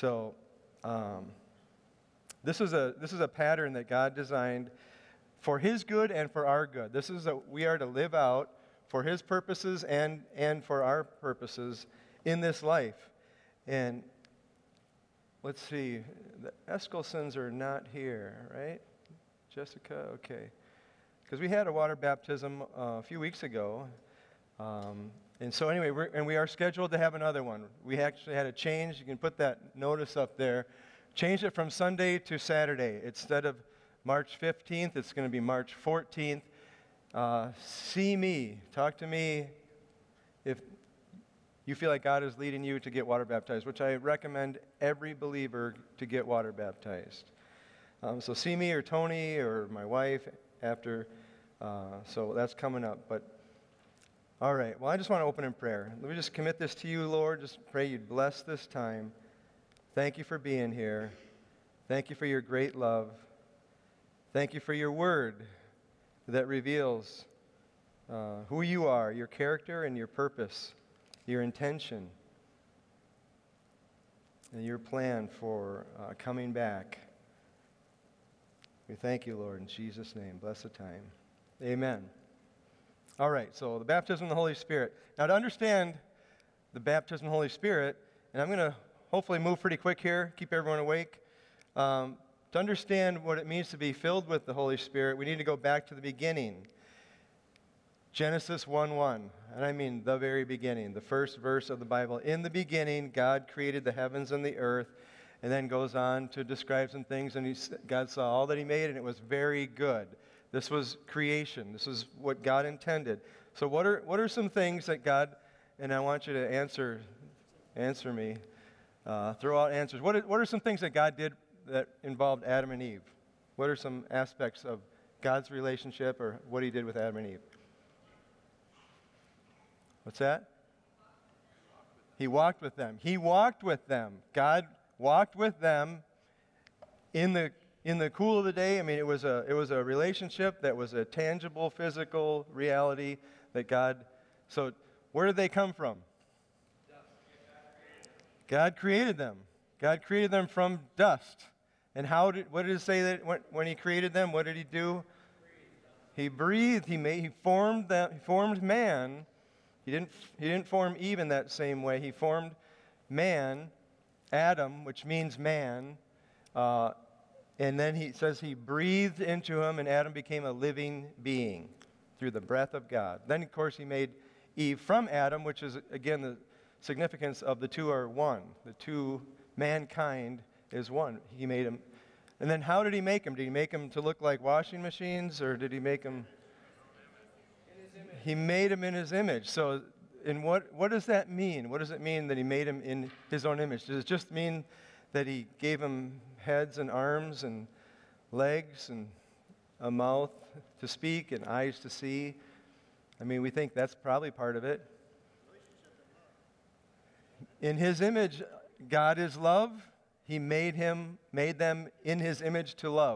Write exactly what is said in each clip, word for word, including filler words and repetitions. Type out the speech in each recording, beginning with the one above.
So um, this is a this is a pattern that God designed for His good and for our good. This is that we are to live out for His purposes and and for our purposes in this life. And let's see, the Eskilsons are not here, right? Jessica, okay. Because we had a water baptism uh, a few weeks ago. Um, and so anyway, we're, and we are scheduled to have another one. We actually had a change. You can put that notice up there. Changed it from Sunday to Saturday. Instead of March fifteenth, it's going to be March fourteenth. Uh, see me. Talk to me if you feel like God is leading you to get water baptized, which I recommend every believer to get water baptized. Um, so see me or Tony or my wife after. Uh, so that's coming up. But all right. Well, I just want to open in prayer. Let me just commit this to you, Lord. Just pray you'd bless this time. Thank you for being here. Thank you for your great love. Thank you for your word that reveals uh, who you are, your character and your purpose, your intention, and your plan for uh, coming back. We thank you, Lord, in Jesus' name. Bless the time. Amen. All right, so the baptism of the Holy Spirit. Now, to understand the baptism of the Holy Spirit, and I'm going to hopefully move pretty quick here, keep everyone awake. Um, to understand what it means to be filled with the Holy Spirit, we need to go back to the beginning. Genesis one one, and I mean the very beginning, the first verse of the Bible. In the beginning, God created the heavens and the earth, and then goes on to describe some things, and he, God saw all that He made, and it was very good. This was creation. This is what God intended. So what are what are some things that God, and I want you to answer answer me, uh, throw out answers. What are, what are some things that God did that involved Adam and Eve? What are some aspects of God's relationship or what He did with Adam and Eve? What's that? He walked with them. He walked with them. God walked with them in the in the cool of the day. I mean, it was a it was a relationship that was a tangible, physical reality that God. So, where did they come from? God created them. God created them from dust. And how did what did it say that when, when He created them? What did He do? He breathed. He made. He formed them. He formed man. He didn't. He didn't form Eve in that same way. He formed man, Adam, which means man. Uh, And then he says he breathed into him, and Adam became a living being through the breath of God. Then, of course, he made Eve from Adam, which is, again, the significance of the two are one. The two, mankind is one. He made him. And then how did he make him? Did he make him to look like washing machines, or did he make him? He made him in His image. So, in what, what does that mean? What does it mean that He made him in His own image? Does it just mean that He gave him heads and arms and legs and a mouth to speak and eyes to see? I mean, we think that's probably part of it. In His image, God is love. He made him, made them in His image to love.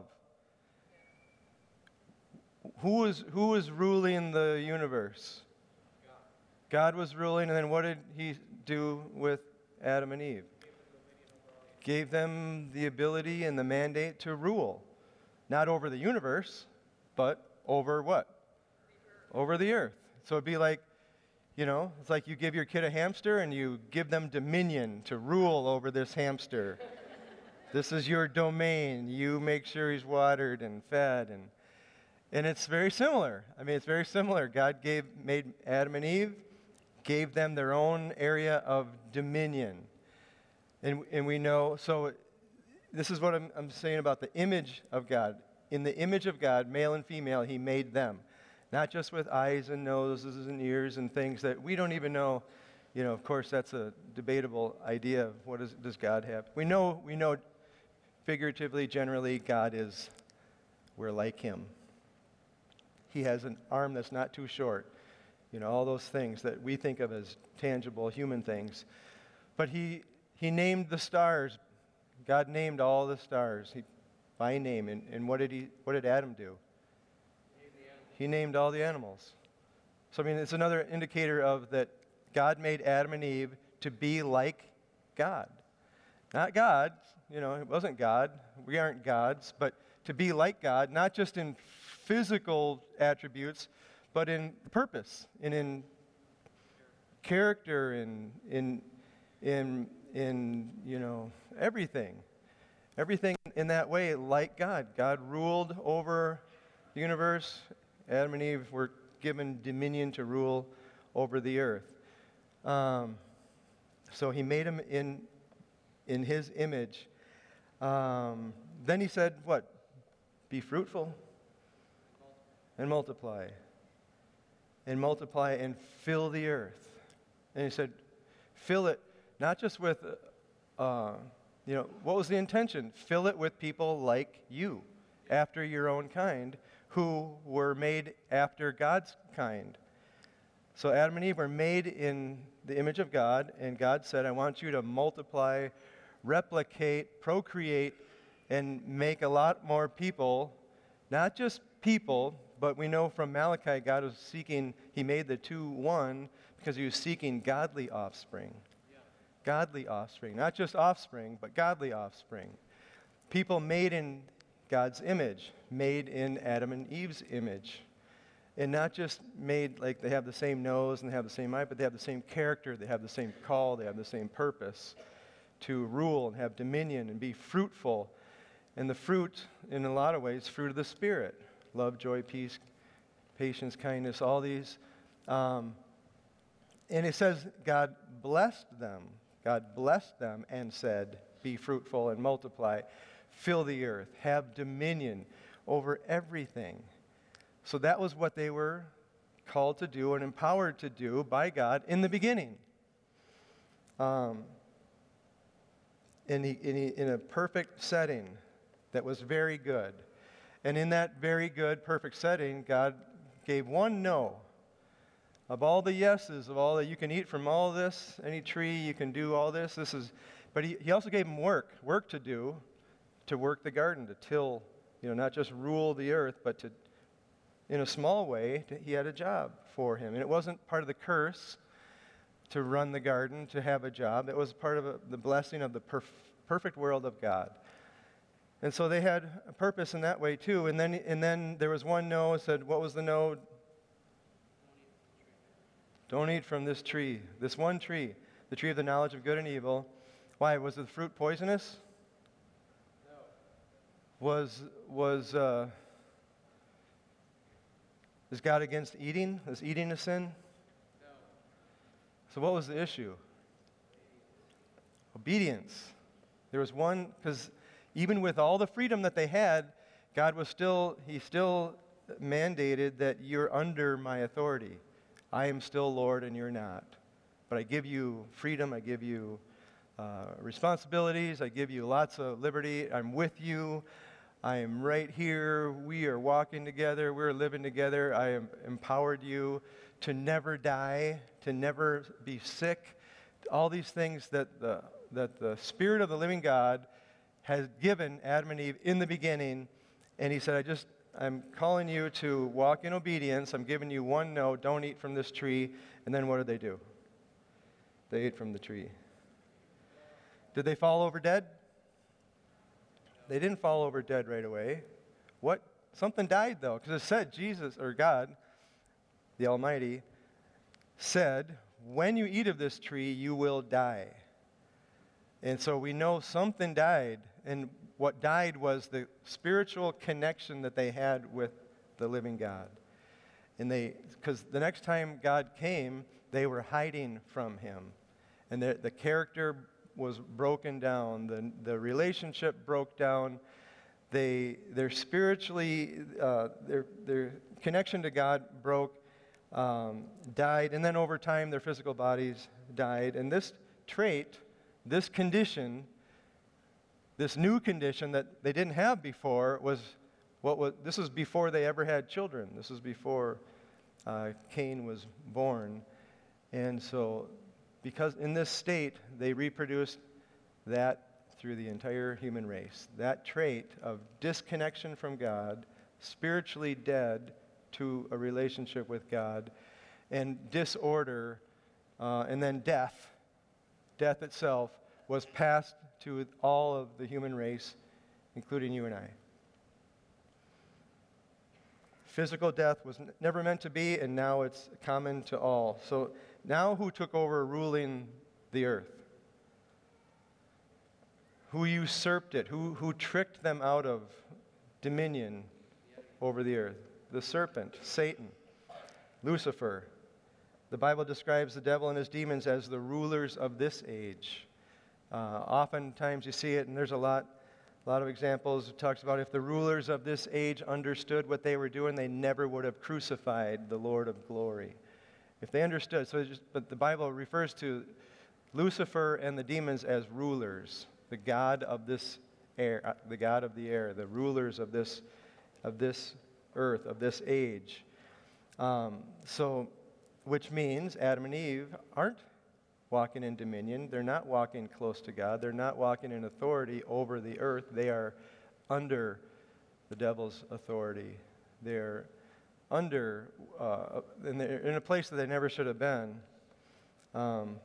Who was who was ruling the universe? God. God was ruling, and then what did He do with Adam and Eve? Gave them the ability and the mandate to rule. Not over the universe, but over what? The over the earth. So it'd be like, you know, it's like you give your kid a hamster and you give them dominion to rule over this hamster. This is your domain. You make sure he's watered and fed. And and it's very similar. I mean, it's very similar. God gave made Adam and Eve, gave them their own area of dominion. And, and we know, so this is what I'm, I'm saying about the image of God. In the image of God, male and female, He made them. Not just with eyes and noses and ears and things that we don't even know. You know, of course, that's a debatable idea of what is, does God have. We know, we know figuratively, generally, God is, we're like Him. He has an arm that's not too short. You know, all those things that we think of as tangible human things. But He... He named the stars. God named all the stars he, by name. And, and what did he? What did Adam do? He named all the animals. So I mean, it's another indicator of that God made Adam and Eve to be like God. Not God, you know, it wasn't God. We aren't gods, but to be like God, not just in physical attributes, but in purpose and in character and in, in, in, you know, everything. Everything in that way, like God. God ruled over the universe. Adam and Eve were given dominion to rule over the earth. Um, so he made them in, in his image. Um, then he said, what? Be fruitful and multiply. And multiply and fill the earth. And he said, fill it not just with, uh, you know, what was the intention? Fill it with people like you, after your own kind, who were made after God's kind. So Adam and Eve were made in the image of God, and God said, I want you to multiply, replicate, procreate, and make a lot more people, not just people, but we know from Malachi, God was seeking, he made the two one because he was seeking godly offspring. Yeah. Godly offspring. Not just offspring, but godly offspring. People made in God's image, made in Adam and Eve's image. And not just made like they have the same nose and they have the same eye, but they have the same character, they have the same call, they have the same purpose to rule and have dominion and be fruitful. And the fruit, in a lot of ways, fruit of the Spirit. Love, joy, peace, patience, kindness, all these. Um, and it says God blessed them. God blessed them and said, be fruitful and multiply. Fill the earth. Have dominion over everything. So that was what they were called to do and empowered to do by God in the beginning. Um, in, he, in, he, in a perfect setting that was very good. And in that very good, perfect setting, God gave one no. Of all the yeses, of all that you can eat from all this, any tree, you can do all this, this is, but he, he also gave him work, work to do, to work the garden, to till, you know, not just rule the earth, but to, in a small way, to, he had a job for him. And it wasn't part of the curse to run the garden, to have a job. It was part of a, the blessing of the perf- perfect world of God. And so they had a purpose in that way too. And then and then there was one no, said, what was the no? Don't eat from this tree, this one tree, the tree of the knowledge of good and evil. Why? Was the fruit poisonous? No. Was, was, uh, is God against eating? Is eating a sin? No. So what was the issue? Obedience. There was one, because even with all the freedom that they had, God was still, he still mandated that you're under my authority. I am still Lord and you're not. But I give you freedom, I give you uh, responsibilities, I give you lots of liberty. I'm with you. I am right here. We are walking together. We're living together. I have empowered you to never die, to never be sick. All these things that the, that the Spirit of the living God has given Adam and Eve in the beginning. And he said, I just, I'm calling you to walk in obedience. I'm giving you one no, don't eat from this tree. And then what did they do? They ate from the tree. Did they fall over dead? They didn't fall over dead right away. What? Something died though, because it said Jesus, or God, the Almighty, said, when you eat of this tree, you will die. And so we know something died, and what died was the spiritual connection that they had with the living God. And they, because the next time God came, they were hiding from him. And the, the character was broken down. The, the relationship broke down. They, their spiritually, uh, their, their connection to God broke, um, died. And then over time, their physical bodies died. And this trait, this condition, this new condition that they didn't have before was what was, this was before they ever had children. This was before uh, Cain was born. And so, because in this state, they reproduced that through the entire human race. That trait of disconnection from God, spiritually dead to a relationship with God, and disorder, uh, and then death, death itself, was passed to all of the human race, including you and I. Physical death was n- never meant to be, and now it's common to all. So now who took over ruling the earth? Who usurped it? Who, who tricked them out of dominion over the earth? The serpent, Satan, Lucifer. The Bible describes the devil and his demons as the rulers of this age. Uh, oftentimes you see it, and there's a lot, a lot of examples. It talks about if the rulers of this age understood what they were doing, they never would have crucified the Lord of glory. If they understood, so it's just, but the Bible refers to Lucifer and the demons as rulers, the god of this air, uh, the god of the air, the rulers of this, of this earth, of this age. Um, so, which means Adam and Eve aren't walking in dominion. They're not walking close to God. They're not walking in authority over the earth. They are under the devil's authority. They're under, uh, and they're in a place that they never should have been. Um,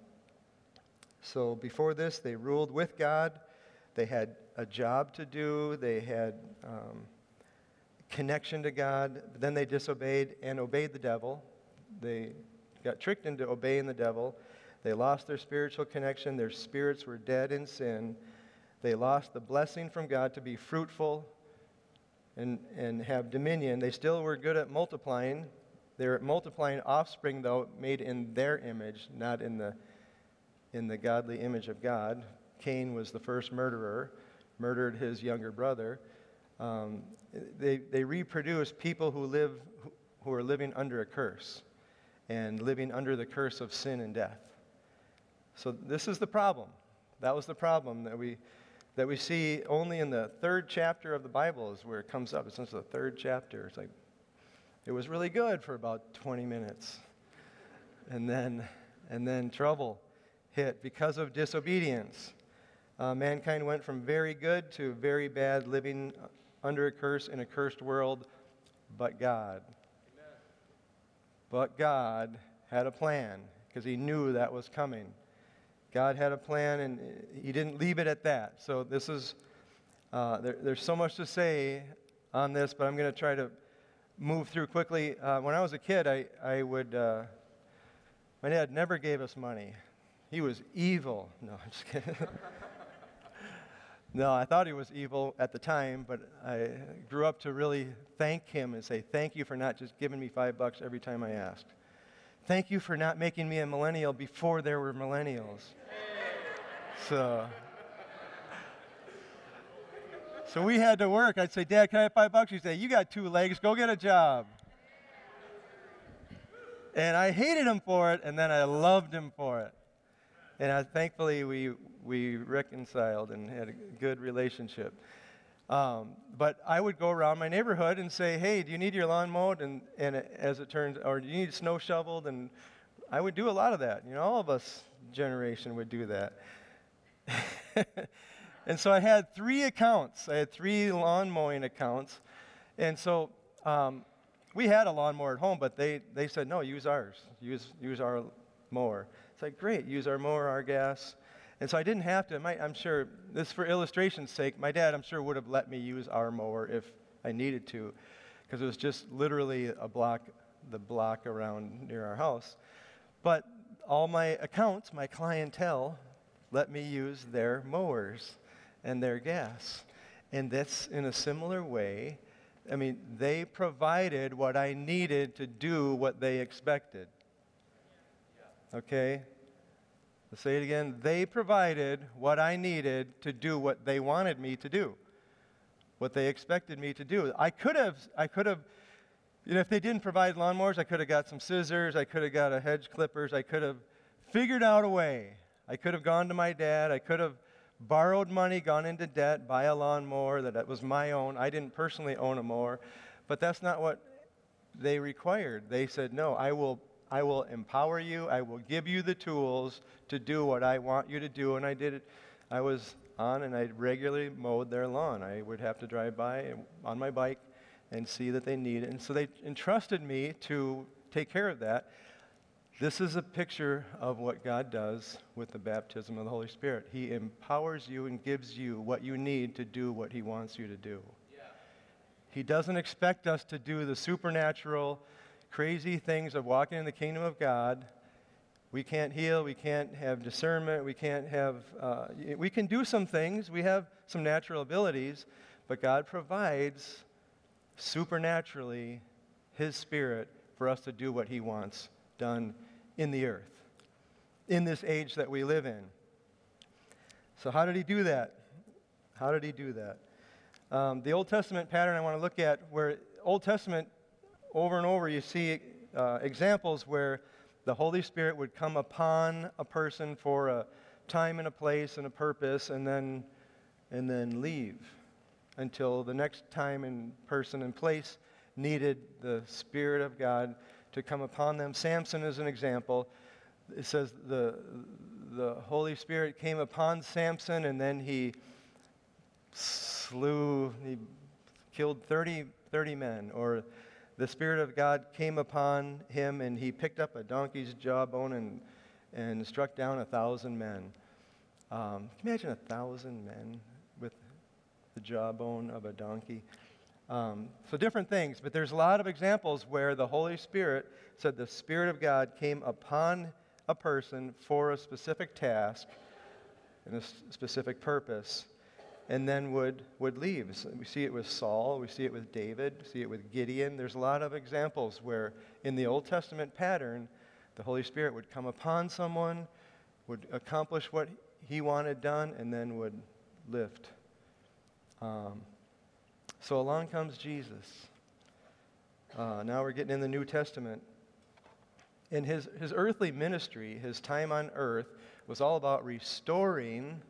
so before this, they ruled with God. They had a job to do. They had um, connection to God. But then they disobeyed and obeyed the devil. They got tricked into obeying the devil. They lost their spiritual connection. Their spirits were dead in sin. They lost the blessing from God to be fruitful and, and have dominion. They still were good at multiplying. They were multiplying offspring, though, made in their image, not in the, in the godly image of God. Cain was the first murderer, murdered his younger brother. Um, they, they reproduced people who live who are living under a curse and living under the curse of sin and death. So this is the problem. That was the problem that we that we see only in the third chapter of the Bible is where it comes up. It's since the third chapter. It's like it was really good for about twenty minutes, and then and then trouble hit because of disobedience. Uh, mankind went from very good to very bad, living under a curse in a cursed world. But God, Amen. But God had a plan because He knew that was coming. God had a plan, and He didn't leave it at that. So this is, uh, there, there's so much to say on this, but I'm going to try to move through quickly. Uh, when I was a kid, I, I would, uh, my dad never gave us money. He was evil. No, I'm just kidding. No, I thought he was evil at the time, but I grew up to really thank him and say, thank you for not just giving me five bucks every time I asked. Thank you for not making me a millennial before there were millennials. So, so we had to work. I'd say, Dad, can I have five bucks? He'd say, you got two legs, go get a job. And I hated him for it, and then I loved him for it. And I, thankfully, we we reconciled and had a good relationship. Um, but I would go around my neighborhood and say, hey, do you need your lawn mowed? And, and it, as it turns, or do you need snow shoveled? And I would do a lot of that. You know, all of us generation would do that. And so I had three accounts. I had three lawn mowing accounts. And so um, we had a lawnmower at home, but they, they said, no, use ours. Use, use our mower. It's like, great, use our mower, our gas. And so I didn't have to. My, I'm sure, this for illustration's sake, my dad, I'm sure, would have let me use our mower if I needed to, because it was just literally a block, the block around near our house. But all my accounts, my clientele, let me use their mowers and their gas. And that's in a similar way. I mean, they provided what I needed to do what they expected. Okay? Let's say it again. They provided what I needed to do what they wanted me to do, what they expected me to do. I could have, I could have, you know, if they didn't provide lawnmowers, I could have got some scissors, I could have got a hedge clippers, I could have figured out a way. I could have gone to my dad, I could have borrowed money, gone into debt, buy a lawnmower that was my own. I didn't personally own a mower, but that's not what they required. They said, no, I will I will empower you. I will give you the tools to do what I want you to do. And I did it. I was on and I regularly mowed their lawn. I would have to drive by on my bike and see that they need it. And so they entrusted me to take care of that. This is a picture of what God does with the baptism of the Holy Spirit. He empowers you and gives you what you need to do what he wants you to do. Yeah. He doesn't expect us to do the supernatural, crazy things of walking in the kingdom of God. We can't heal, we can't have discernment, we can't have, uh, we can do some things, we have some natural abilities, but God provides supernaturally his Spirit for us to do what he wants done in the earth, in this age that we live in. So how did he do that? How did he do that? Um, the Old Testament pattern I want to look at, where Old Testament, over and over, you see uh, examples where the Holy Spirit would come upon a person for a time and a place and a purpose, and then and then leave until the next time and person and place needed the Spirit of God to come upon them. Samson is an example. It says the the Holy Spirit came upon Samson, and then he slew, he killed thirty, thirty men, or the Spirit of God came upon him, and he picked up a donkey's jawbone and, and struck down a thousand men. Um, can you imagine a thousand men with the jawbone of a donkey? Um, so different things, but there's a lot of examples where the Holy Spirit said the Spirit of God came upon a person for a specific task and a s- specific purpose, and then would, would leave. So we see it with Saul, we see it with David, we see it with Gideon. There's a lot of examples where in the Old Testament pattern, the Holy Spirit would come upon someone, would accomplish what he wanted done, and then would lift. Um, so along comes Jesus. Uh, now we're getting in the New Testament. And his, his earthly ministry, his time on earth, was all about restoring.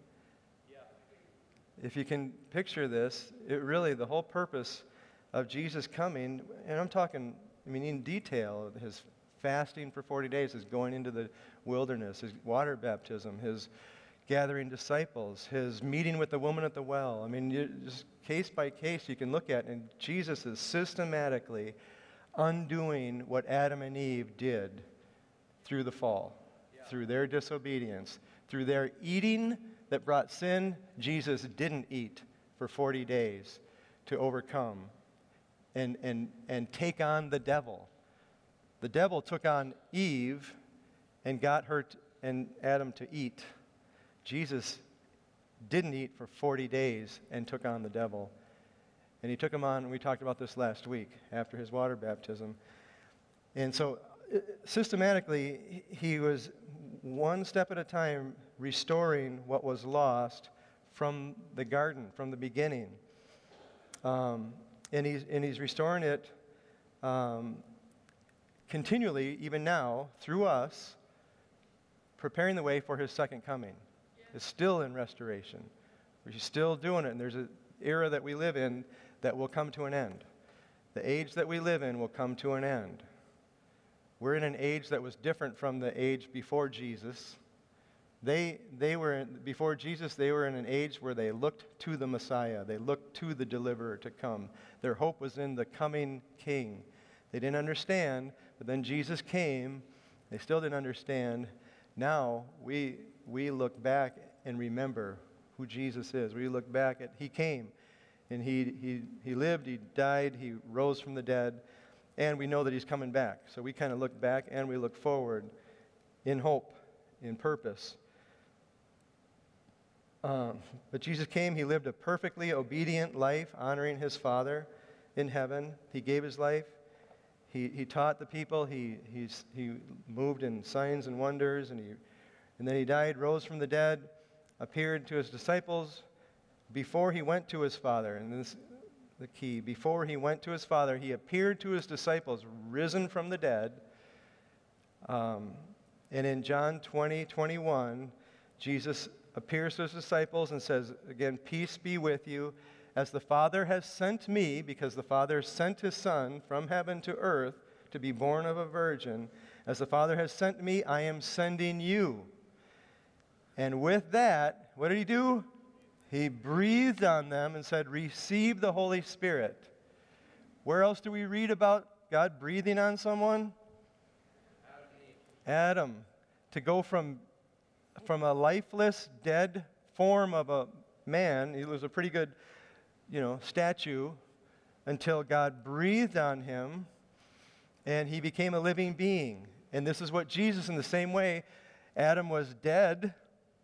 If you can picture this, it really, the whole purpose of Jesus coming, and I'm talking, I mean, in detail, his fasting for forty days, his going into the wilderness, his water baptism, his gathering disciples, his meeting with the woman at the well. I mean, you, just case by case you can look at, and Jesus is systematically undoing what Adam and Eve did through the fall, yeah. through their disobedience, through their eating that brought sin. Jesus didn't eat for forty days to overcome and, and, and take on the devil. The devil took on Eve and got her t- and Adam to eat. Jesus didn't eat for forty days and took on the devil. And he took him on, and we talked about this last week after his water baptism. And so systematically, he was one step at a time restoring what was lost from the garden, from the beginning. Um, and, he's, and he's restoring it um, continually, even now, through us, preparing the way for his second coming. It's still in restoration. We're still doing it, and there's an era that we live in that will come to an end. The age that we live in will come to an end. We're in an age that was different from the age before Jesus. They, they were, in, before Jesus, they were in an age where they looked to the Messiah. They looked to the deliverer to come. Their hope was in the coming king. They didn't understand, but then Jesus came. They still didn't understand. Now we, we look back and remember who Jesus is. We look back at, he came, and he, he, he lived, he died, he rose from the dead, and we know that he's coming back. So we kind of look back and we look forward in hope, in purpose. Um, but Jesus came, he lived a perfectly obedient life, honoring his Father in heaven. He gave his life. He, he taught the people. He, he's, he moved in signs and wonders, and, he, and then he died, rose from the dead, appeared to his disciples before he went to his Father. And this is the key. Before he went to his Father, he appeared to his disciples, risen from the dead. Um, and in John twenty, twenty-one, Jesus appears to his disciples and says, again, peace be with you. As the Father has sent me, because the Father sent his Son from heaven to earth to be born of a virgin, as the Father has sent me, I am sending you. And with that, what did he do? He breathed on them and said, receive the Holy Spirit. Where else do we read about God breathing on someone? Adam, to go from, from a lifeless, dead form of a man, he was a pretty good, you know, statue, until God breathed on him and he became a living being. And this is what Jesus, in the same way, Adam was dead,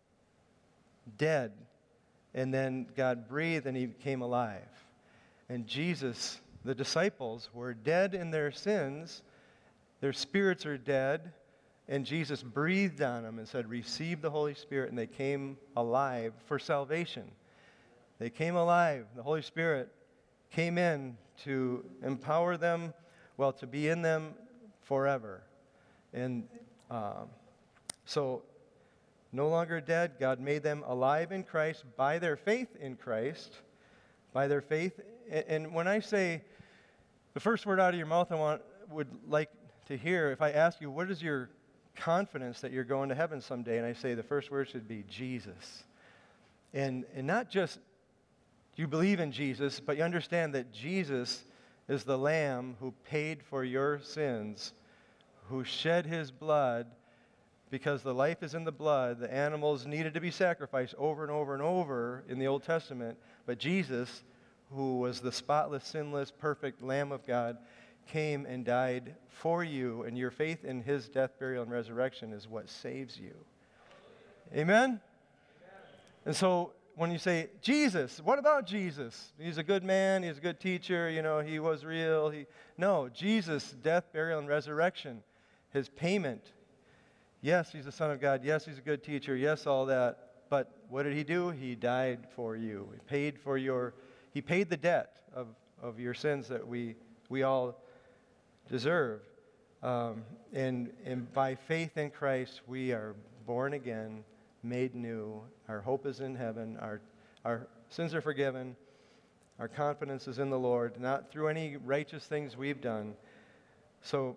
dead, and then God breathed and he became alive. And Jesus, the disciples, were dead in their sins, their spirits are dead, and Jesus breathed on them and said, receive the Holy Spirit, and they came alive for salvation. They came alive. The Holy Spirit came in to empower them, well, to be in them forever. And um, so, no longer dead, God made them alive in Christ by their faith in Christ, by their faith. And, and when I say the first word out of your mouth, I want would like to hear, if I ask you, what is your confidence that you're going to heaven someday? And I say the first word should be Jesus. And, and not just you believe in Jesus, but you understand that Jesus is the Lamb who paid for your sins, who shed his blood, because the life is in the blood. The animals needed to be sacrificed over and over and over in the Old Testament, but Jesus, who was the spotless, sinless, perfect Lamb of God, came and died for you, and your faith in his death, burial, and resurrection is what saves you. Amen? Amen. And so when you say, Jesus, what about Jesus? He's a good man, he's a good teacher, you know, he was real. He No, Jesus, death, burial, and resurrection, his payment. Yes, he's the Son of God. Yes, he's a good teacher. Yes, all that. But what did he do? He died for you. He paid for your, he paid the debt of, of your sins that we, we all deserve. Um, and, and by faith in Christ, we are born again, made new. Our hope is in heaven. Our, our sins are forgiven. Our confidence is in the Lord, not through any righteous things we've done. So,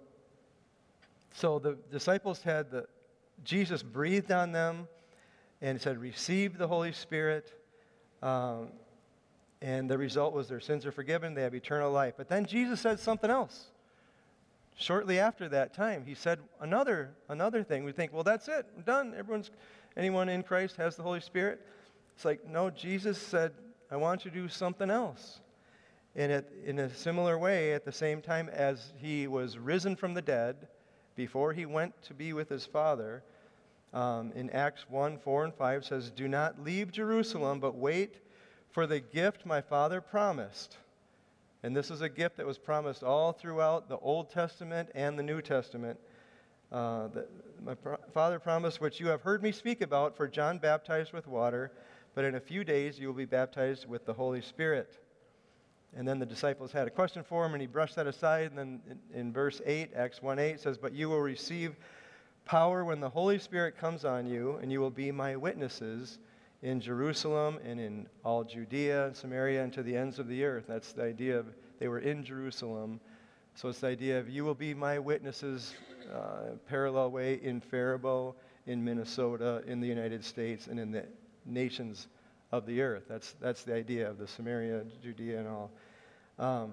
so the disciples had the, Jesus breathed on them and said, receive the Holy Spirit. Um, and the result was their sins are forgiven. They have eternal life. But then Jesus said something else. Shortly after that time, he said another another thing. We think, well, that's it. I'm done. Everyone's, anyone in Christ has the Holy Spirit. It's like, no, Jesus said, I want you to do something else. And it, in a similar way, at the same time as he was risen from the dead, before he went to be with his Father, um, in Acts one, four, and five says, do not leave Jerusalem, but wait for the gift my Father promised. And this is a gift that was promised all throughout the Old Testament and the New Testament. Uh, the, my pro- Father promised, which you have heard me speak about, for John baptized with water, but in a few days you will be baptized with the Holy Spirit. And then the disciples had a question for him, and he brushed that aside. And then in, in verse eight, Acts one eight says, but you will receive power when the Holy Spirit comes on you, and you will be my witnesses in Jerusalem and in all Judea and Samaria and to the ends of the earth. That's the idea of, they were in Jerusalem. So it's the idea of, you will be my witnesses, uh, parallel way, in Faribault, in Minnesota, in the United States, and in the nations of the earth. That's that's the idea of the Samaria, Judea, and all. Um,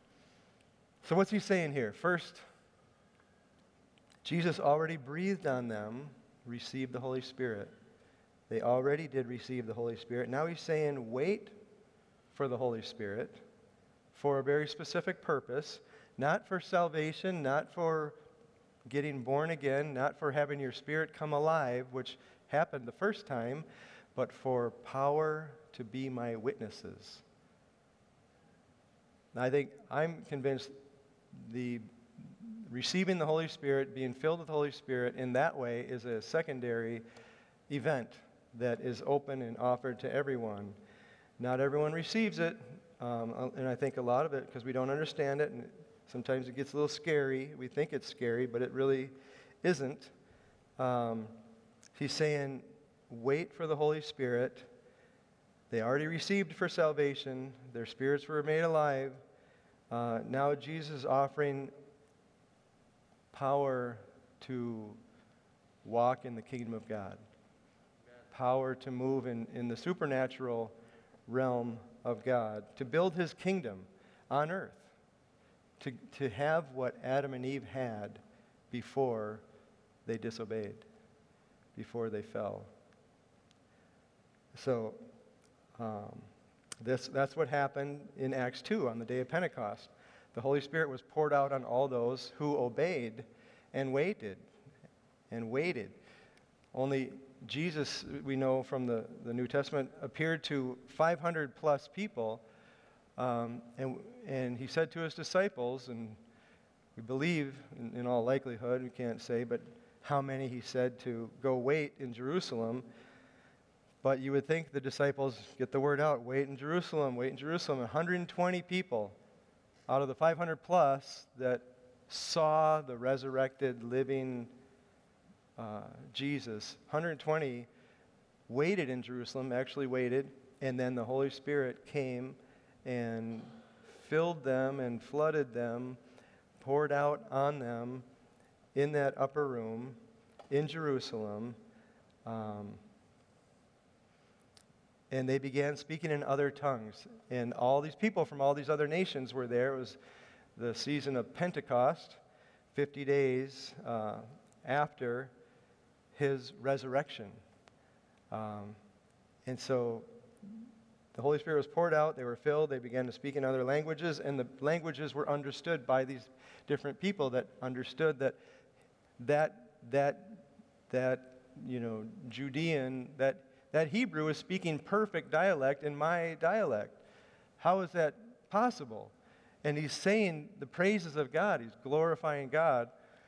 so what's he saying here? First, Jesus already breathed on them, received the Holy Spirit. They already did receive the Holy Spirit. Now he's saying, wait for the Holy Spirit for a very specific purpose, not for salvation, not for getting born again, not for having your spirit come alive, which happened the first time, but for power to be my witnesses. I think, I'm convinced the receiving the Holy Spirit, being filled with the Holy Spirit in that way is a secondary event that is open and offered to everyone. Not everyone receives it, um, and I think a lot of it, because we don't understand it, and sometimes it gets a little scary. We think it's scary, but it really isn't. Um, he's saying, wait for the Holy Spirit. They already received for salvation. Their spirits were made alive. Uh, now Jesus is offering power to walk in the kingdom of God. Power to move in, in the supernatural realm of God, to build his kingdom on earth, to, to have what Adam and Eve had before they disobeyed before they fell. So um, this that's what happened in Acts two on the day of Pentecost. The Holy Spirit was poured out on all those who obeyed and waited and waited. Only Jesus, we know from the, the New Testament, appeared to five hundred plus people, um, and, and he said to his disciples, and we believe, in, in all likelihood, we can't say, but how many he said to go wait in Jerusalem. But you would think the disciples get the word out, wait in Jerusalem, wait in Jerusalem. one hundred twenty people out of the five hundred plus that saw the resurrected, living uh, Jesus, one hundred twenty waited in Jerusalem, actually waited, and then the Holy Spirit came and filled them and flooded them, poured out on them in that upper room in Jerusalem. Um, and they began speaking in other tongues. And all these people from all these other nations were there. It was the season of Pentecost, fifty days uh, after his resurrection. Um, and so the Holy Spirit was poured out, they were filled, they began to speak in other languages, and the languages were understood by these different people that understood that that that that you know Judean, that that Hebrew is speaking perfect dialect in my dialect. How is that possible? And he's saying the praises of God, he's glorifying God.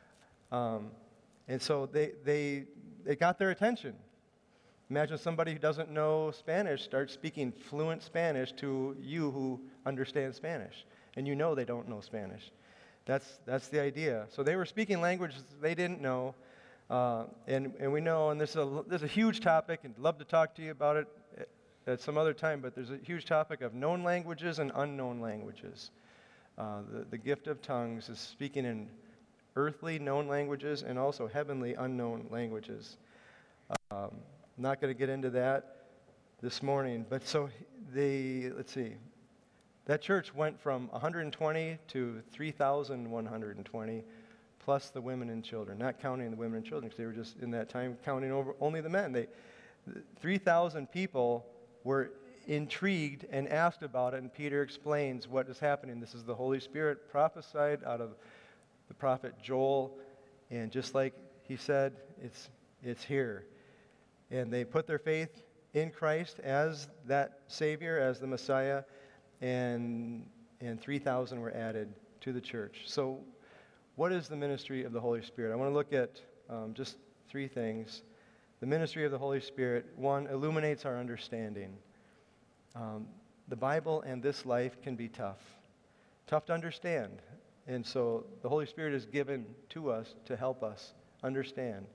Um, and so they they they got their attention. Imagine somebody who doesn't know Spanish starts speaking fluent Spanish to you who understand Spanish, and you know they don't know Spanish. That's that's the idea. So they were speaking languages they didn't know, uh, and and we know, and this is a this is a huge topic, and I'd love to talk to you about it at, at some other time. But there's a huge topic of known languages and unknown languages. Uh, the the gift of tongues is speaking in earthly known languages and also heavenly unknown languages. Um, I'm not going to get into that this morning, but so they, let's see, that church went from one hundred twenty to three thousand one hundred twenty, plus the women and children, not counting the women and children, because they were just in that time counting over only the men. They, three thousand people were intrigued and asked about it, and Peter explains what is happening. This is the Holy Spirit prophesied out of the prophet Joel, and just like he said, it's it's here. And they put their faith in Christ as that Savior, as the Messiah, and and three thousand were added to the church. So what is the ministry of the Holy Spirit? I want to look at um, just three things. The ministry of the Holy Spirit, one, illuminates our understanding. Um, the Bible and this life can be tough, tough to understand. And so the Holy Spirit is given to us to help us understand,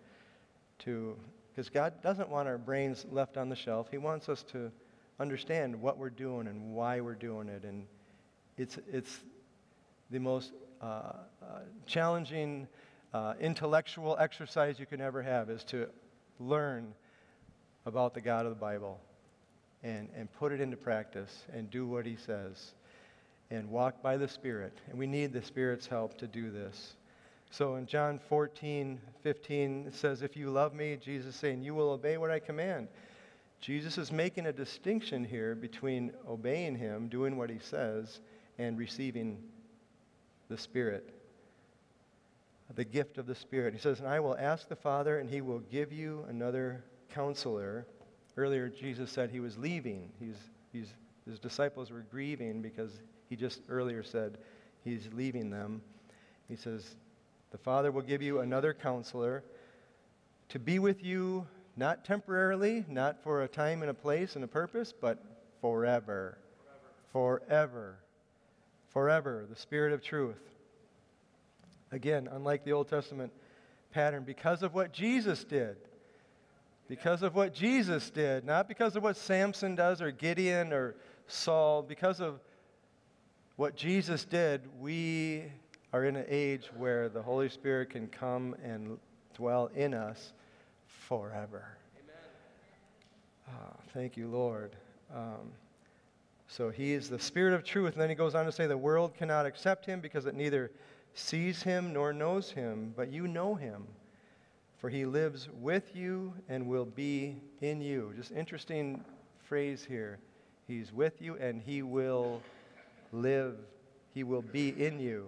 to because God doesn't want our brains left on the shelf. He wants us to understand what we're doing and why we're doing it. And it's it's the most uh, uh, challenging uh, intellectual exercise you can ever have, is to learn about the God of the Bible and, and put it into practice and do what he says and walk by the Spirit. And we need the Spirit's help to do this. So in John fourteen fifteen, it says, if you love me, Jesus is saying, you will obey what I command. Jesus is making a distinction here between obeying him, doing what he says, and receiving the Spirit, the gift of the Spirit. He says, and I will ask the Father, and he will give you another counselor. Earlier, Jesus said he was leaving. He's, he's, his disciples were grieving because he just earlier said he's leaving them. He says, the Father will give you another counselor to be with you, not temporarily, not for a time and a place and a purpose, but forever. Forever. Forever. Forever. The Spirit of truth. Again, unlike the Old Testament pattern, because of what Jesus did. Because of what Jesus did, not because of what Samson does or Gideon or Saul. Because of what Jesus did, we are in an age where the Holy Spirit can come and dwell in us forever. Amen. Oh, thank you, Lord. Um, so he is the Spirit of truth. And then he goes on to say the world cannot accept him because it neither sees him nor knows him, but you know him. for he lives with you and will be in you. Just interesting phrase here. He's with you and he will live. He will be in you.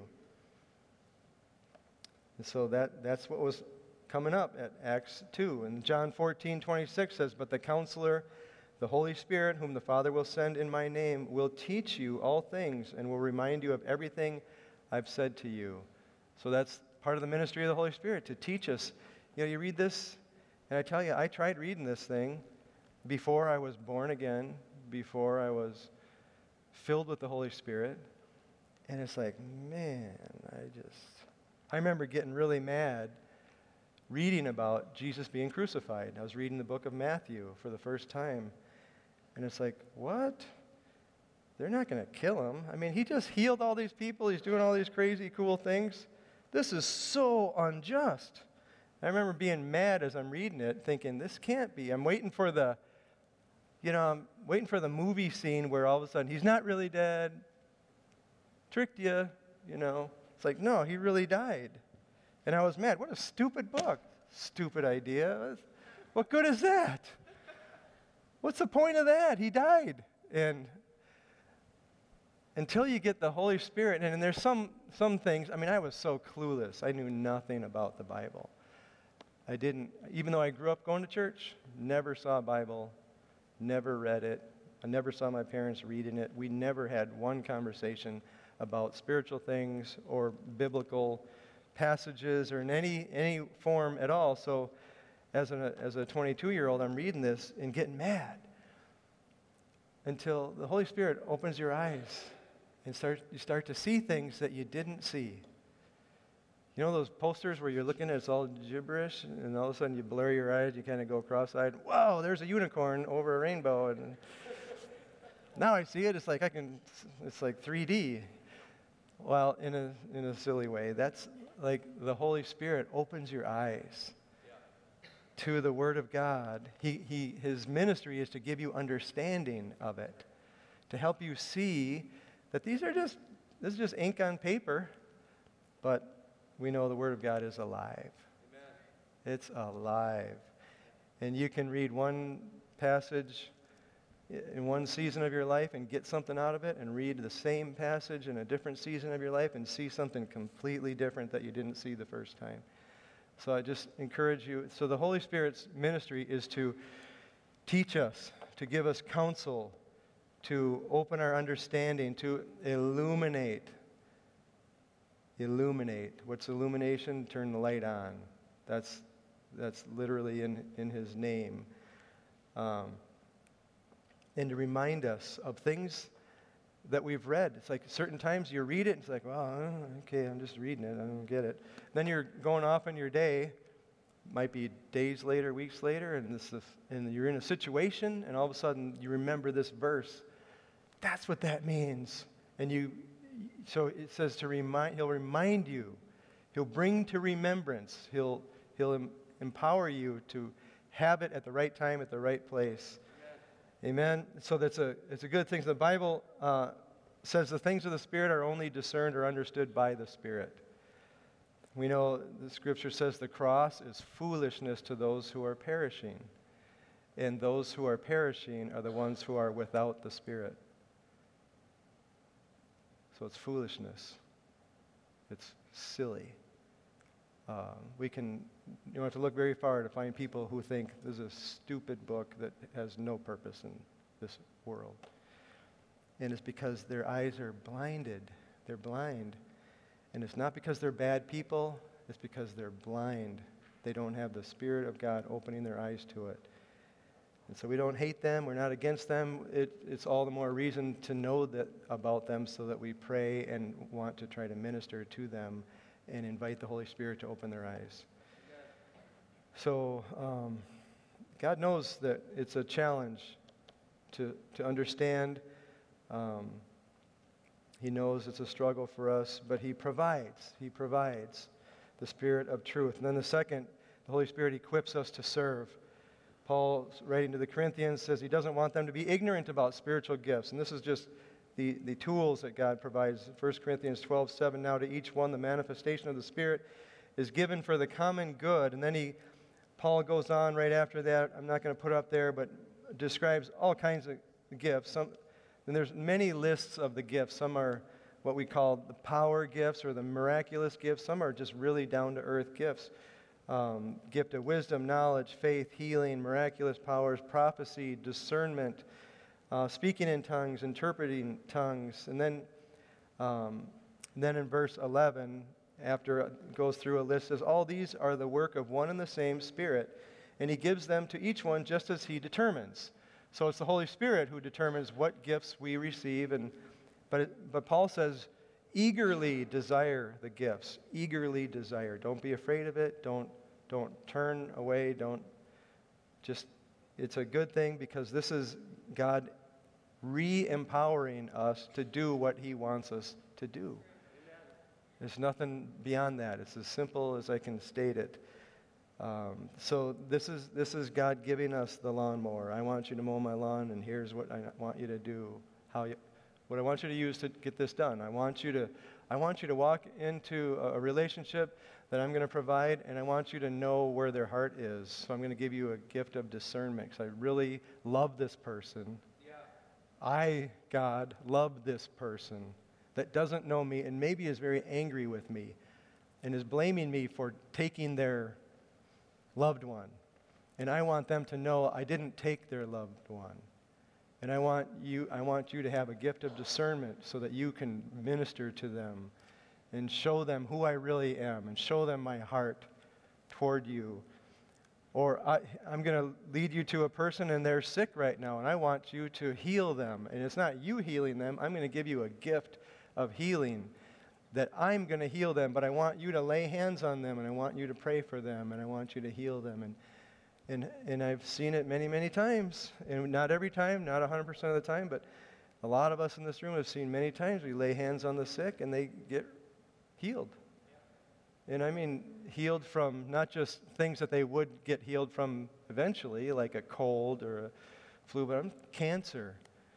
And so that, that's what was coming up at Acts two. And John fourteen twenty-six says, but the Counselor, the Holy Spirit, whom the Father will send in my name, will teach you all things and will remind you of everything I've said to you. So that's part of the ministry of the Holy Spirit, to teach us. You know, you read this, and I tell you, I tried reading this thing before I was born again, before I was filled with the Holy Spirit. And it's like, man, I just, I remember getting really mad reading about Jesus being crucified. I was reading the book of Matthew for the first time. And it's like, what? They're not going to kill him. I mean, he just healed all these people. He's doing all these crazy, cool things. This is so unjust. I remember being mad as I'm reading it, thinking, this can't be. I'm waiting for the, you know, I'm waiting for the movie scene where all of a sudden, he's not really dead. Tricked you, you know. It's like, no, he really died. And I was mad. What a stupid book. Stupid idea. What good is that? What's the point of that? He died. And until you get the Holy Spirit, and, and there's some, some things, I mean, I was so clueless. I knew nothing about the Bible. I didn't, even though I grew up going to church, never saw a Bible, never read it. I never saw my parents reading it. We never had one conversation about spiritual things or biblical passages or in any any form at all. So as a as a twenty-two-year-old, I'm reading this and getting mad until the Holy Spirit opens your eyes and start you start to see things that you didn't see. You know those posters where you're looking at it's all gibberish and all of a sudden you blur your eyes, you kind of go cross-eyed. Whoa, there's a unicorn over a rainbow. And now I see it, it's like I can, it's like three D. Well, in a in a silly way, that's like the Holy Spirit opens your eyes to the Word of God. He, he, his ministry is to give you understanding of it, to help you see that these are just, this is just ink on paper, but we know the Word of God is alive. Amen. It's alive. And you can read one passage in one season of your life and get something out of it, and read the same passage in a different season of your life and see something completely different that you didn't see the first time. So I just encourage you. So the Holy Spirit's ministry is to teach us, to give us counsel, to open our understanding, to illuminate. Illuminate. What's illumination? Turn the light on. That's that's literally in, in his name. Um, and to remind us of things that we've read. It's like certain times you read it, and it's like, well, okay, I'm just reading it. I don't get it. Then you're going off in your day. Might be days later, weeks later, and this is, and you're in a situation, and all of a sudden you remember this verse. That's what that means. And you, so it says to remind. He'll remind you. He'll bring to remembrance. He'll he'll em- empower you to have it at the right time, at the right place. Amen. So that's a it's a good thing. The Bible uh, says the things of the Spirit are only discerned or understood by the Spirit. We know the Scripture says the cross is foolishness to those who are perishing, and those who are perishing are the ones who are without the Spirit. So it's foolishness. It's silly. Uh, we can, you don't have to look very far to find people who think this is a stupid book that has no purpose in this world. And it's because their eyes are blinded. They're blind. And it's not because they're bad people. It's because they're blind. They don't have the Spirit of God opening their eyes to it. And so we don't hate them. We're not against them. It, it's all the more reason to know that about them so that we pray and want to try to minister to them and invite the Holy Spirit to open their eyes. So um, God knows that it's a challenge to, to understand. Um, he knows it's a struggle for us, but He provides. He provides the Spirit of truth. And then the second, the Holy Spirit equips us to serve. Paul, writing to the Corinthians, says he doesn't want them to be ignorant about spiritual gifts. And this is just the, the tools that God provides. First Corinthians twelve seven, now to each one the manifestation of the Spirit is given for the common good. And then he Paul goes on right after that. I'm not going to put it up there, but describes all kinds of gifts. Some, and there's many lists of the gifts. Some are what we call the power gifts or the miraculous gifts. Some are just really down-to-earth gifts. Um, gift of wisdom, knowledge, faith, healing, miraculous powers, prophecy, discernment, uh, speaking in tongues, interpreting tongues. And then, um, then in verse eleven, after it goes through a list, says, all these are the work of one and the same Spirit, and he gives them to each one just as he determines. So it's the Holy Spirit who determines what gifts we receive. And but it, but Paul says, eagerly desire the gifts. Eagerly desire. Don't be afraid of it. Don't don't turn away. Don't just. It's a good thing because this is God re-empowering us to do what He wants us to do. There's nothing beyond that. It's as simple as I can state it. Um, so this is this is God giving us the lawnmower. I want you to mow my lawn, and here's what I want you to do. How you, what I want you to use to get this done. I want you to I want you to walk into a, a relationship that I'm going to provide, and I want you to know where their heart is. So I'm going to give you a gift of discernment because I really love this person. Yeah. I, God, love this person that doesn't know me and maybe is very angry with me and is blaming me for taking their loved one. And I want them to know I didn't take their loved one. And I want you I want you to have a gift of discernment so that you can minister to them and show them who I really am and show them my heart toward you. Or I, I'm going to lead you to a person and they're sick right now and I want you to heal them. And it's not you healing them. I'm going to give you a gift of healing that I'm going to heal them, but I want you to lay hands on them and I want you to pray for them and I want you to heal them. And and and I've seen it many, many times. And not every time, not one hundred percent of the time, but a lot of us in this room have seen many times we lay hands on the sick and they get healed. And I mean healed from not just things that they would get healed from eventually, like a cold or a flu, but cancer,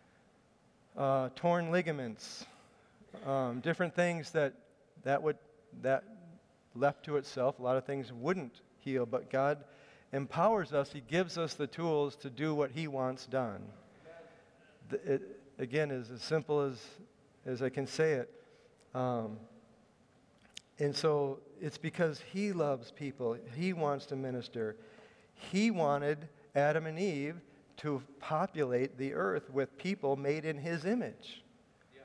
uh, torn ligaments, um, different things that that would that left to itself, a lot of things wouldn't heal, but God empowers us. He gives us the tools to do what He wants done. The, it, again, is as simple as as I can say it. Um, And so it's because He loves people. He wants to minister. He wanted Adam and Eve to populate the earth with people made in His image. Yeah.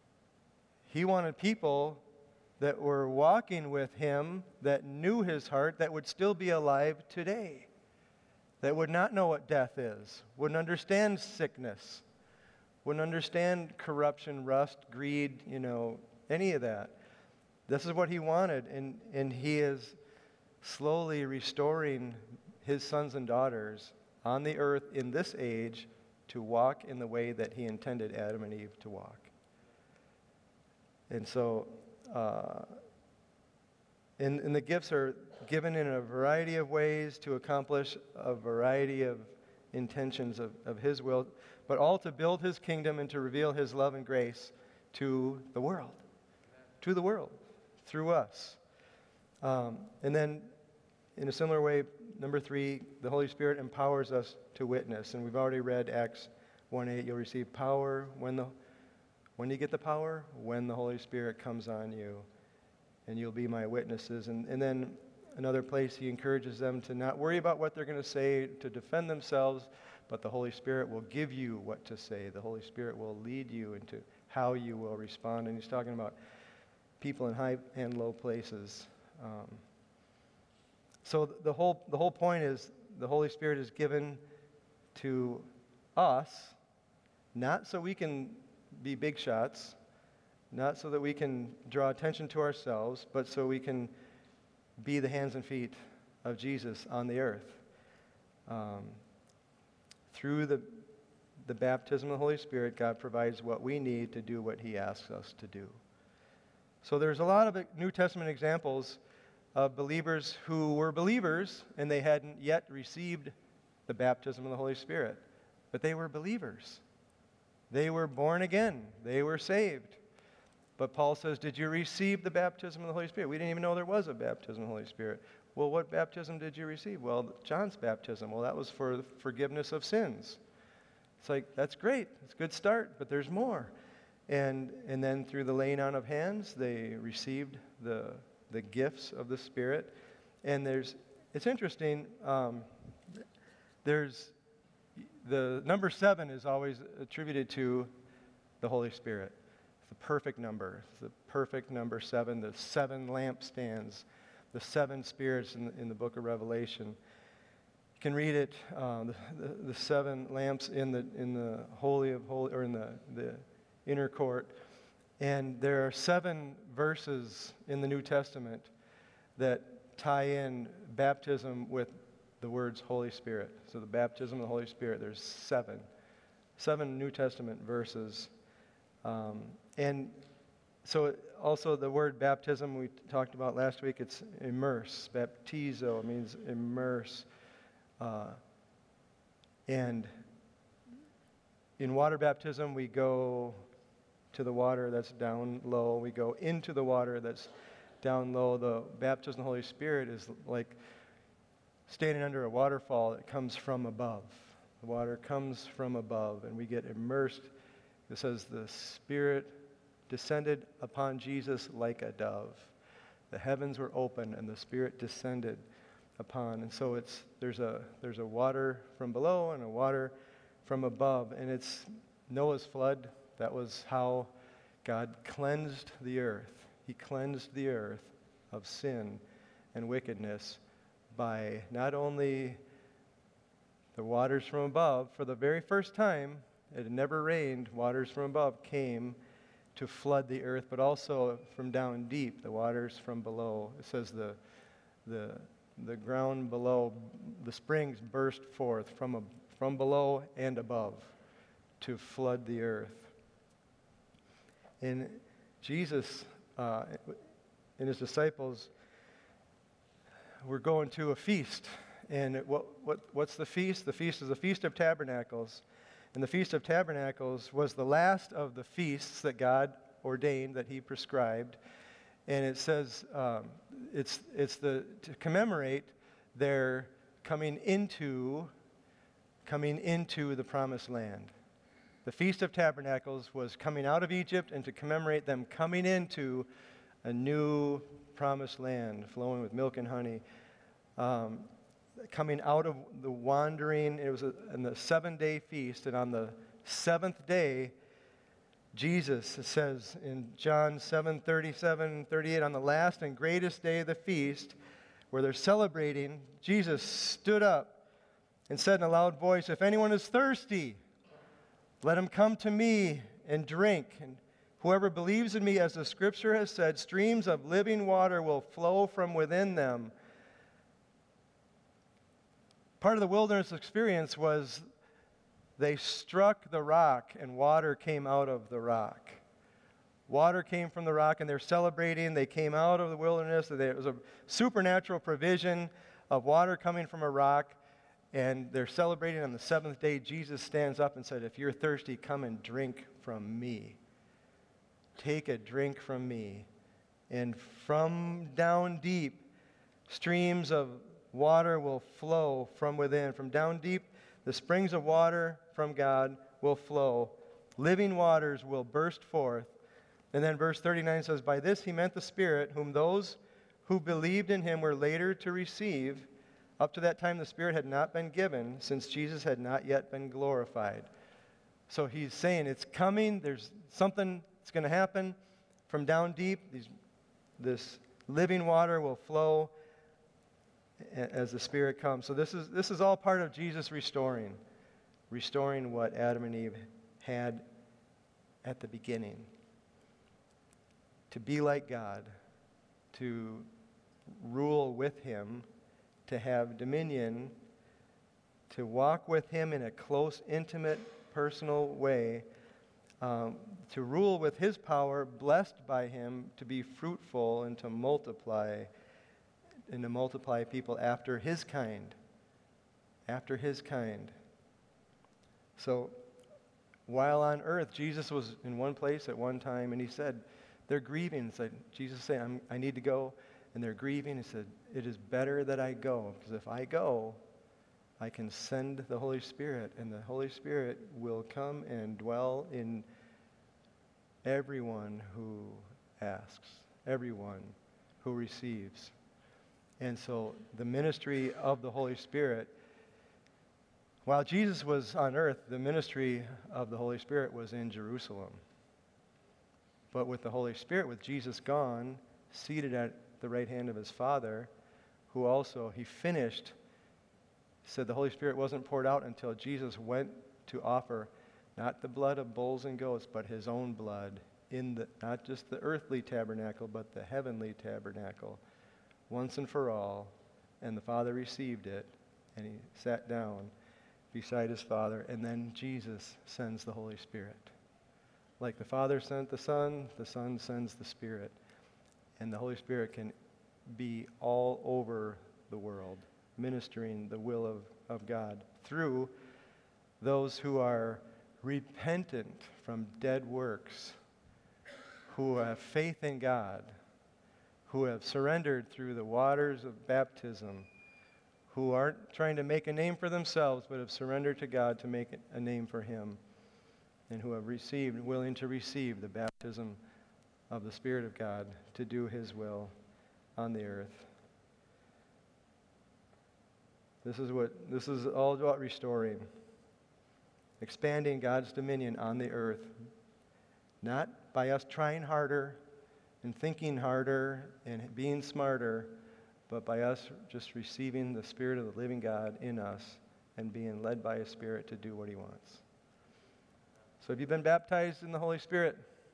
He wanted people that were walking with Him, that knew His heart, that would still be alive today, that would not know what death is, wouldn't understand sickness, wouldn't understand corruption, rust, greed, you know, any of that. This is what He wanted, and, and He is slowly restoring His sons and daughters on the earth in this age to walk in the way that He intended Adam and Eve to walk. And so, uh, and, and the gifts are given in a variety of ways to accomplish a variety of intentions of, of His will, but all to build His kingdom and to reveal His love and grace to the world, to the world. Through us. Um, and then, in a similar way, number three, the Holy Spirit empowers us to witness. And we've already read Acts one eight. You'll receive power when the when you get the power, when the Holy Spirit comes on you. And you'll be my witnesses. And, and then another place, He encourages them to not worry about what they're going to say, to defend themselves, but the Holy Spirit will give you what to say. The Holy Spirit will lead you into how you will respond. And He's talking about people in high and low places. Um, so the whole the whole point is the Holy Spirit is given to us, not so we can be big shots, not so that we can draw attention to ourselves, but so we can be the hands and feet of Jesus on the earth. Um, through the the baptism of the Holy Spirit, God provides what we need to do what He asks us to do. So there's a lot of New Testament examples of believers who were believers and they hadn't yet received the baptism of the Holy Spirit. But they were believers. They were born again. They were saved. But Paul says, did you receive the baptism of the Holy Spirit? We didn't even know there was a baptism of the Holy Spirit. Well, what baptism did you receive? Well, John's baptism. Well, that was for the forgiveness of sins. It's like, that's great. It's a good start, but there's more. And and then through the laying on of hands, they received the the gifts of the Spirit. And there's, it's interesting, um, there's, the number seven is always attributed to the Holy Spirit. It's the perfect number. It's the perfect number seven, the seven lampstands, the seven spirits in, in the book of Revelation. You can read it, uh, the, the, the seven lamps in the in the Holy of Holy, or in the, the inner court. And there are seven verses in the New Testament that tie in baptism with the words Holy Spirit. So the baptism of the Holy Spirit, there's seven. Seven New Testament verses. Um, and so also the word baptism we talked about last week, it's immerse. Baptizo means immerse. Uh, and in water baptism, we go to the water that's down low. We go into the water that's down low. The baptism of the Holy Spirit is like standing under a waterfall that comes from above. The water comes from above, and we get immersed. It says the Spirit descended upon Jesus like a dove. The heavens were open, and the Spirit descended upon. And so it's there's a there's a water from below and a water from above, and it's Noah's flood. That was how God cleansed the earth. He cleansed the earth of sin and wickedness by not only the waters from above. For the very first time, it had never rained, waters from above came to flood the earth, but also from down deep, the waters from below. It says the the the ground below, the springs burst forth from a, from below and above to flood the earth. And Jesus uh, and his disciples were going to a feast. And what, what what's the feast? The feast is the Feast of Tabernacles. And the Feast of Tabernacles was the last of the feasts that God ordained, that he prescribed. And it says um, it's it's the to commemorate their coming into coming into the Promised Land. The Feast of Tabernacles was coming out of Egypt, and to commemorate them coming into a new Promised Land, flowing with milk and honey. Um, coming out of the wandering, it was a, in the seven-day feast, and on the seventh day, Jesus, it says in John seven thirty-seven, thirty-eight, on the last and greatest day of the feast, where they're celebrating, Jesus stood up and said in a loud voice, "If anyone is thirsty, let him come to me and drink. And whoever believes in me, as the scripture has said, streams of living water will flow from within them." Part of the wilderness experience was they struck the rock and water came out of the rock. Water came from the rock, and they're celebrating. They came out of the wilderness. There was a supernatural provision of water coming from a rock, and they're celebrating. On the seventh day, Jesus stands up and said, "If you're thirsty, come and drink from me. Take a drink from me." And from down deep, streams of water will flow from within. From down deep, the springs of water from God will flow. Living waters will burst forth. And then verse thirty-nine says, "By this he meant the Spirit, whom those who believed in him were later to receive. Up to that time the Spirit had not been given, since Jesus had not yet been glorified." So he's saying it's coming. There's something that's going to happen from down deep. These, this living water will flow as the Spirit comes. So this is this is all part of Jesus restoring, restoring what Adam and Eve had at the beginning. To be like God, to rule with him, to have dominion, to walk with him in a close, intimate, personal way, um, to rule with his power, blessed by him, to be fruitful and to multiply, and to multiply people after his kind, after his kind. So, while on earth, Jesus was in one place at one time, and he said, they're grieving. It's like Jesus saying, I'm, I need to go. and they're grieving. He said, it is better that I go, because if I go, I can send the Holy Spirit, and the Holy Spirit will come and dwell in everyone who asks, everyone who receives. And so the ministry of the Holy Spirit, while Jesus was on earth, the ministry of the Holy Spirit was in Jerusalem. But with the Holy Spirit, with Jesus gone, seated at the right hand of his Father, who also, he finished, said the Holy Spirit wasn't poured out until Jesus went to offer not the blood of bulls and goats, but his own blood in the, not just the earthly tabernacle, but the heavenly tabernacle, once and for all. And the Father received it, and he sat down beside his Father, and then Jesus sends the Holy Spirit. Like the Father sent the Son, the Son sends the Spirit. And the Holy Spirit can be all over the world, ministering the will of, of God through those who are repentant from dead works, who have faith in God, who have surrendered through the waters of baptism, who aren't trying to make a name for themselves, but have surrendered to God to make a name for him, and who have received, willing to receive the baptism of the Spirit of God to do his will on the earth. This is what this is all about: restoring, expanding God's dominion on the earth, not by us trying harder and thinking harder and being smarter, but by us just receiving the Spirit of the living God in us and being led by his Spirit to do what he wants. So have you been baptized in the Holy Spirit?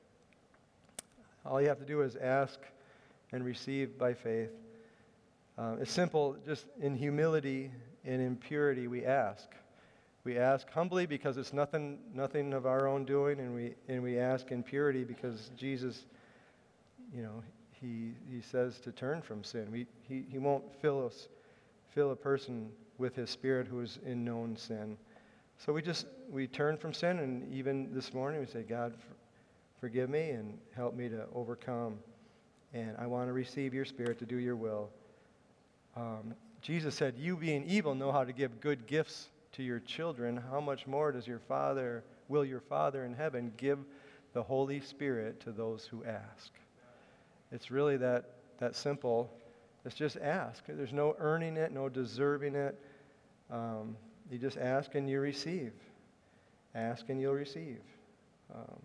All you have to do is ask and receive by faith. Uh, it's simple. Just in humility and in purity, we ask. We ask humbly because it's nothing, nothing of our own doing, and we and we ask in purity because Jesus, you know, he he says to turn from sin. We he he won't fill us, fill a person with his Spirit who is in known sin. So we just we turn from sin, and even this morning we say, God, forgive me and help me to overcome. And I want to receive your Spirit to do your will. Um, Jesus said, you being evil know how to give good gifts to your children. How much more does your Father, will your Father in heaven give the Holy Spirit to those who ask? It's really that, that simple. It's just ask. There's no earning it, no deserving it. Um, you just ask and you receive. Ask and you'll receive. Um,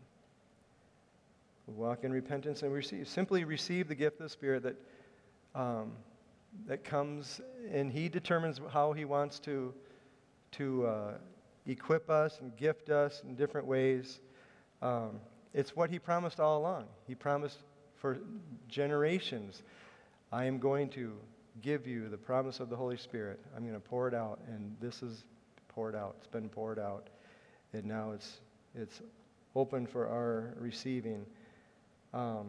Walk in repentance and receive. Simply receive the gift of the Spirit that um, that comes, and he determines how he wants to to uh, equip us and gift us in different ways. Um, it's what he promised all along. He promised for generations, I am going to give you the promise of the Holy Spirit. I'm going to pour it out, and this is poured out. It's been poured out, and now it's it's open for our receiving. Um,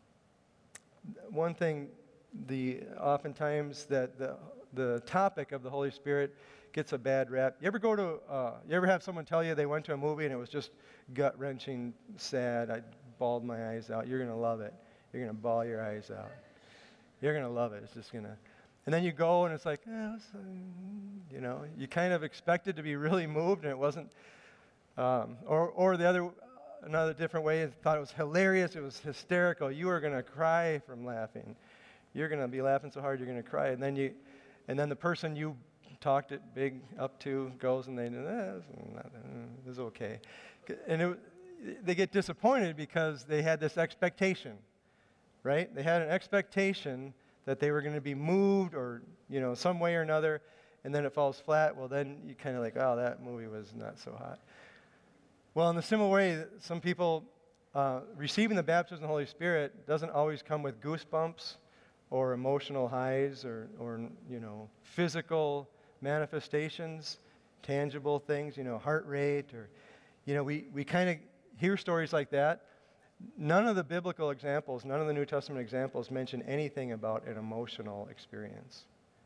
one thing, the oftentimes that the the topic of the Holy Spirit gets a bad rap. You ever go to? Uh, you ever have someone tell you they went to a movie and it was just gut wrenching, sad? I bawled my eyes out. You're gonna love it. You're gonna bawl your eyes out. You're gonna love it. It's just gonna. And then you go and it's like, eh, it's, uh, you know, you kind of expected to be really moved and it wasn't. Um, or or the other. Another different way, I thought it was hilarious, it was hysterical. You are going to cry from laughing. You're going to be laughing so hard you're going to cry. And then you, and then the person you talked it big up to goes and they, eh, this is okay. And it, they get disappointed because they had this expectation, right? They had an expectation that they were going to be moved or, you know, some way or another, and then it falls flat. Well, then you kind of like, oh, that movie was not so hot. Well, in the similar way, some people uh, receiving the baptism of the Holy Spirit doesn't always come with goosebumps or emotional highs or, or you know, physical manifestations, tangible things, you know, heart rate or, you know, we, we kind of hear stories like that. None of the biblical examples, none of the New Testament examples mention anything about an emotional experience.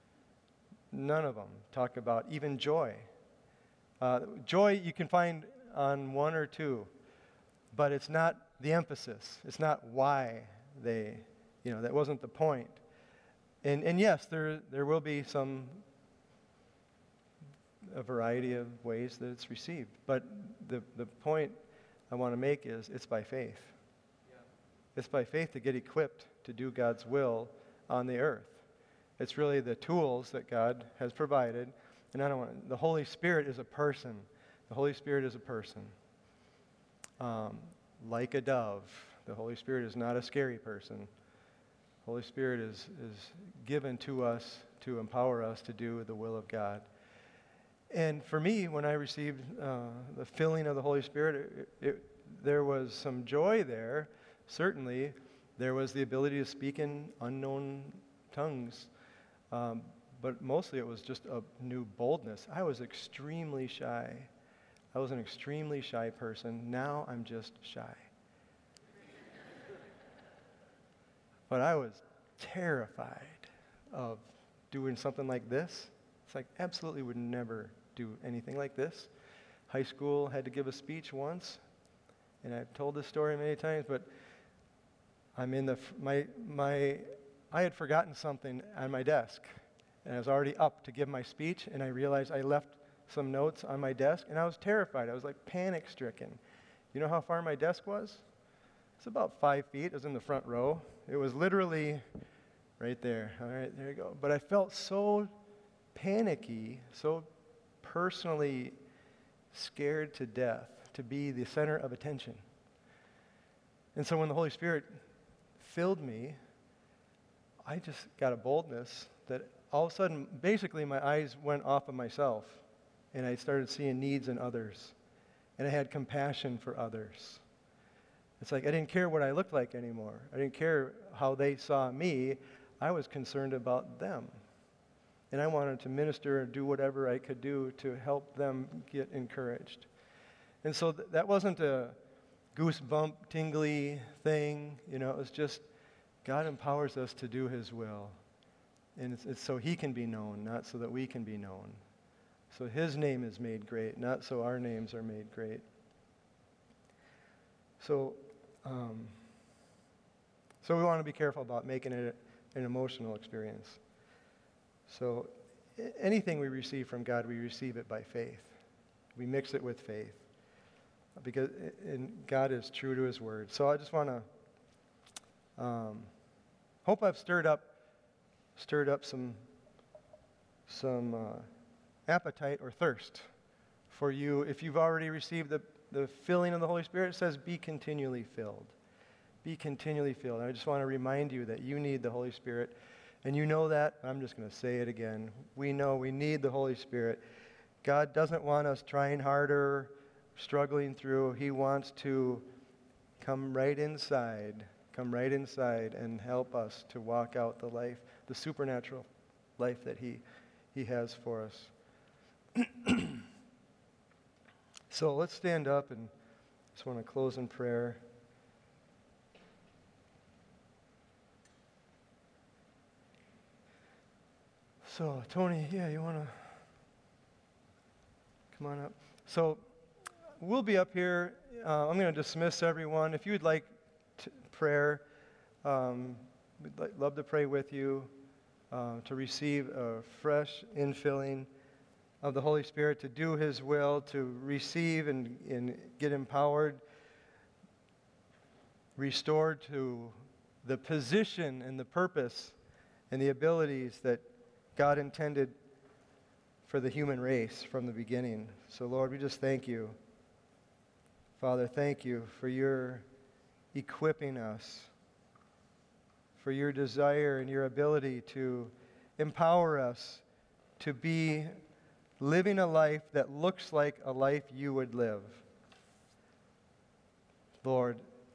None of them talk about even joy. Uh, joy you can find on one or two, but it's not the emphasis. It's not why they, you know, that wasn't the point. And, and yes, there, there will be some, a variety of ways that it's received. But the, the point I want to make is it's by faith. Yeah. It's by faith to get equipped to do God's will on the earth. It's really the tools that God has provided. And I don't want, the Holy Spirit is a person. The Holy Spirit is a person. Um, like a dove. The Holy Spirit is not a scary person. Holy Spirit is, is given to us to empower us to do the will of God. And for me, when I received uh, the filling of the Holy Spirit, it, it, there was some joy there. Certainly, there was the ability to speak in unknown tongues. Um, but mostly it was just a new boldness. I was extremely shy. I was an extremely shy person. Now I'm just shy. But I was terrified of doing something like this. It's like, absolutely would never do anything like this. High school, had to give a speech once, and I've told this story many times, but I'm in the, my, my, I had forgotten something on my desk, and I was already up to give my speech, and I realized I left some notes on my desk, and I was terrified. I was like panic-stricken. You know how far my desk was? It's about five feet. It was in the front row. It was literally right there. All right, there you go. But I felt so panicky, so personally scared to death to be the center of attention. And so when the Holy Spirit filled me, I just got a boldness that all of a sudden, basically my eyes went off of myself, and I started seeing needs in others, and I had compassion for others. It's like I didn't care what I looked like anymore. I didn't care how they saw me. I was concerned about them. And I wanted to minister and do whatever I could do to help them get encouraged. And so th- that wasn't a goosebump, tingly thing. You know, it was just God empowers us to do His will. And it's, it's so He can be known, not so that we can be known. So His name is made great, not so our names are made great. So, um, so we want to be careful about making it an emotional experience. So anything we receive from God, we receive it by faith. We mix it with faith. Because and God is true to His word. So I just want to um, hope I've stirred up stirred up some some uh, appetite or thirst for you. If you've already received the, the filling of the Holy Spirit, it says be continually filled. Be continually filled. And I just want to remind you that you need the Holy Spirit. And you know that. I'm just going to say it again. We know we need the Holy Spirit. God doesn't want us trying harder, struggling through. He wants to come right inside, come right inside and help us to walk out the life, the supernatural life that He, he has for us. So let's stand up, and just want to close in prayer. So, Tony, yeah, you want to come on up? So, we'll be up here. Uh, I'm going to dismiss everyone. If you would like t- prayer, um, we'd li- love to pray with you uh, to receive a fresh infilling of the Holy Spirit, to do His will, to receive and, and get empowered, restored to the position and the purpose and the abilities that God intended for the human race from the beginning. So, Lord, we just thank you. Father, thank you for your equipping us, for your desire and your ability to empower us to be living a life that looks like a life you would live. Lord,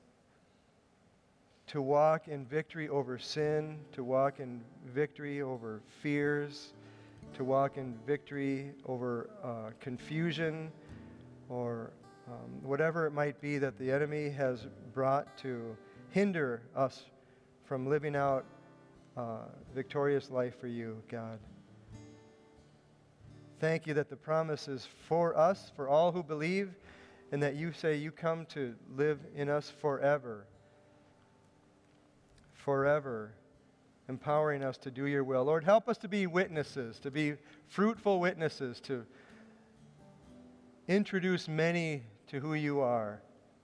to walk in victory over sin, to walk in victory over fears, to walk in victory over uh, confusion, or um, whatever it might be that the enemy has brought to hinder us from living out uh, victorious life for you, God. Thank you that the promise is for us, for all who believe, and that you say you come to live in us forever. Forever. empowering us to do your will. Lord, help us to be witnesses, to be fruitful witnesses, to introduce many to who you are.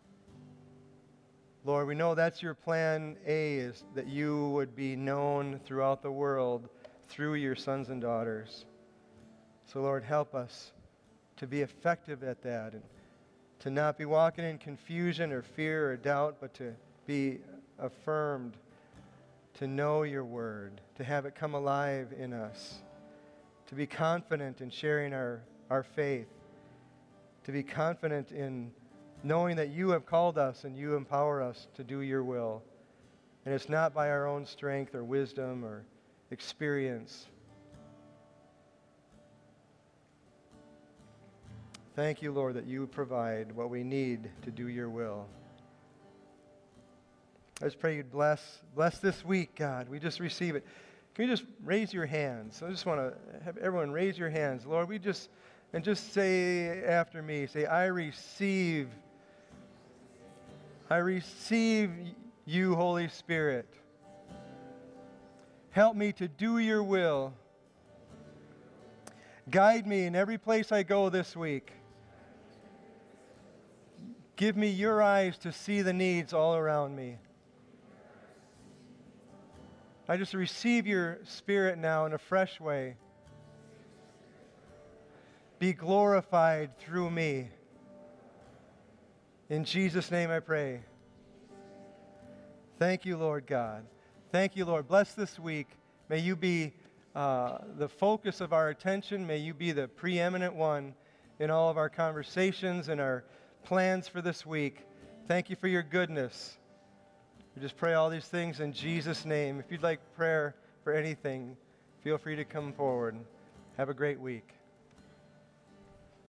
Lord, we know that's your plan A, is that you would be known throughout the world through your sons and daughters. So, Lord, help us to be effective at that and to not be walking in confusion or fear or doubt, but to be affirmed, to know your word, to have it come alive in us, to be confident in sharing our, our faith, to be confident in knowing that you have called us and you empower us to do your will. And it's not by our own strength or wisdom or experience. Thank you, Lord, that you provide what we need to do your will. I just pray you'd bless, bless this week, God. We just receive it. Can you just raise your hands? I just want to have everyone raise your hands. Lord, we just, and just say after me, say, I receive, I receive you, Holy Spirit. Help me to do your will. Guide me in every place I go this week. Give me your eyes to see the needs all around me. I just receive your Spirit now in a fresh way. Be glorified through me. In Jesus' name I pray. Thank you, Lord God. Thank you, Lord. Bless this week. May you be uh, the focus of our attention. May you be the preeminent one in all of our conversations and our plans for this week. Thank you for your goodness. We just pray all these things in Jesus' name. If you'd like prayer for anything, feel free to come forward. Have a great week.